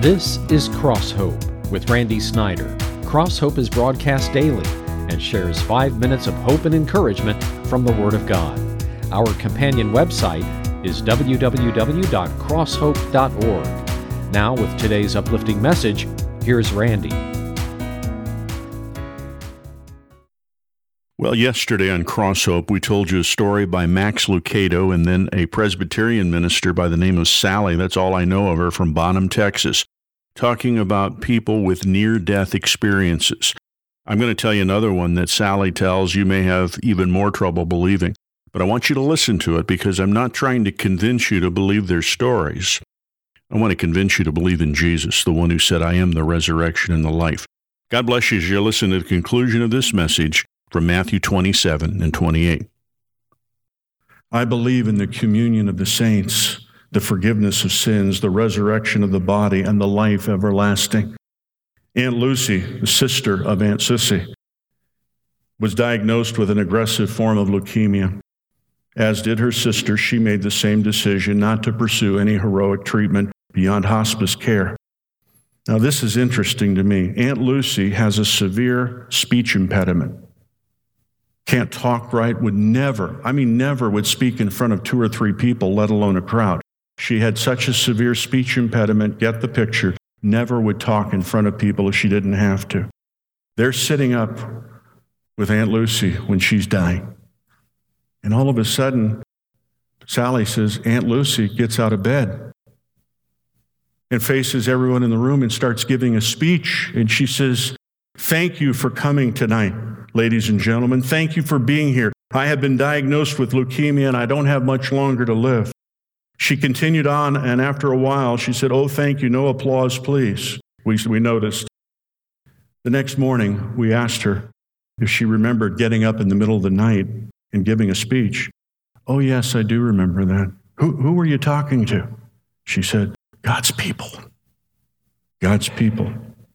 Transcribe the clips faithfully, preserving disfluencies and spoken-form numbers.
This is Cross Hope with Randy Snyder. Cross Hope is broadcast daily and shares five minutes of hope and encouragement from the Word of God. Our companion website is w w w dot cross hope dot org. Now, with today's uplifting message, here's Randy. Well, yesterday on Cross Hope, we told you a story by Max Lucado and then a Presbyterian minister by the name of Sally, that's all I know of her, from Bonham, Texas, talking about people with near-death experiences. I'm going to tell you another one that Sally tells you may have even more trouble believing, but I want you to listen to it because I'm not trying to convince you to believe their stories. I want to convince you to believe in Jesus, the one who said, I am the resurrection and the life. God bless you as you listen to the conclusion of this message from Matthew twenty-seven and twenty-eight. I believe in the communion of the saints, the forgiveness of sins, the resurrection of the body, and the life everlasting. Aunt Lucy, the sister of Aunt Sissy, was diagnosed with an aggressive form of leukemia. As did her sister, she made the same decision not to pursue any heroic treatment beyond hospice care. Now, this is interesting to me. Aunt Lucy has a severe speech impediment. Can't talk right, would never, I mean never would speak in front of two or three people, let alone a crowd. She had such a severe speech impediment, get the picture, never would talk in front of people if she didn't have to. They're sitting up with Aunt Lucy when she's dying. And all of a sudden, Sally says, Aunt Lucy gets out of bed and faces everyone in the room and starts giving a speech. And she says, thank you for coming tonight, ladies and gentlemen. Thank you for being here. I have been diagnosed with leukemia and I don't have much longer to live. She continued on, and after a while, she said, oh, thank you, no applause, please. We, we noticed. The next morning, we asked her if she remembered getting up in the middle of the night and giving a speech. Oh, yes, I do remember that. Who, who were you talking to? She said, God's people. God's people.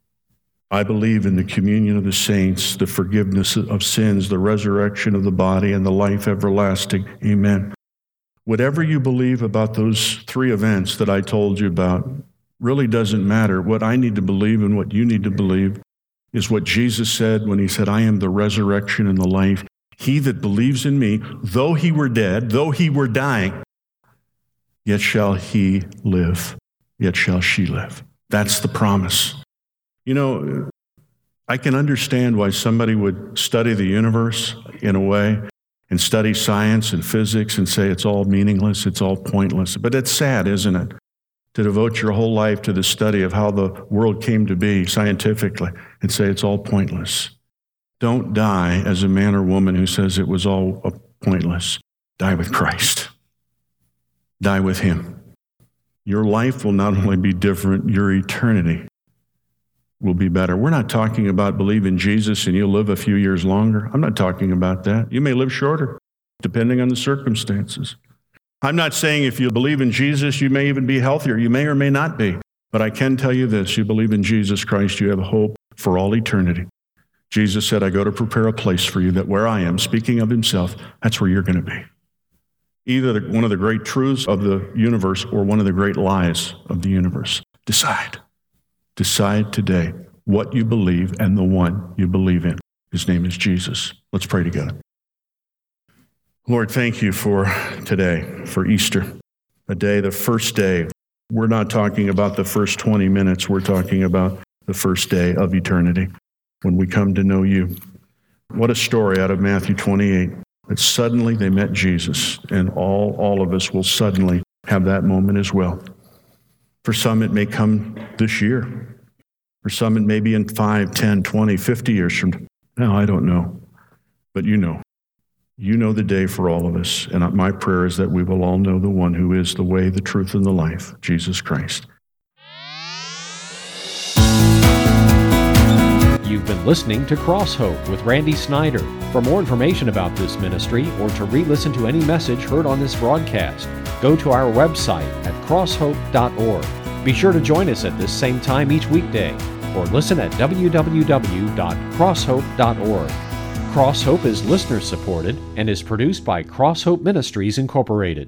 I believe in the communion of the saints, the forgiveness of sins, the resurrection of the body, and the life everlasting. Amen. Whatever you believe about those three events that I told you about really doesn't matter. What I need to believe and what you need to believe is what Jesus said when he said, I am the resurrection and the life. He that believes in me, though he were dead, though he were dying, yet shall he live, yet shall she live. That's the promise. You know, I can understand why somebody would study the universe in a way and study science and physics and say it's all meaningless, it's all pointless. But it's sad, isn't it, to devote your whole life to the study of how the world came to be scientifically and say it's all pointless. Don't die as a man or woman who says it was all pointless. Die with Christ. Die with him. Your life will not only be different, your eternity will be better. We're not talking about believe in Jesus and you'll live a few years longer. I'm not talking about that. You may live shorter, depending on the circumstances. I'm not saying if you believe in Jesus, you may even be healthier. You may or may not be. But I can tell you this, you believe in Jesus Christ, you have hope for all eternity. Jesus said, I go to prepare a place for you that where I am, speaking of himself, that's where you're going to be. Either one of the great truths of the universe or one of the great lies of the universe. Decide. Decide today what you believe and the one you believe in. His name is Jesus. Let's pray together. Lord, thank you for today, for Easter, a day, the first day. We're not talking about the first twenty minutes. We're talking about the first day of eternity when we come to know you. What a story out of Matthew twenty-eight. That suddenly they met Jesus, and all, all of us will suddenly have that moment as well. For some, it may come this year. For some, it may be in five, ten, twenty, fifty years from now. I don't know. But you know. You know the day for all of us. And my prayer is that we will all know the one who is the way, the truth, and the life, Jesus Christ. You've been listening to Cross Hope with Randy Snyder. For more information about this ministry or to re-listen to any message heard on this broadcast, go to our website at cross hope dot org. Be sure to join us at this same time each weekday or listen at w w w dot cross hope dot org. Cross Hope is listener supported and is produced by Cross Hope Ministries Incorporated.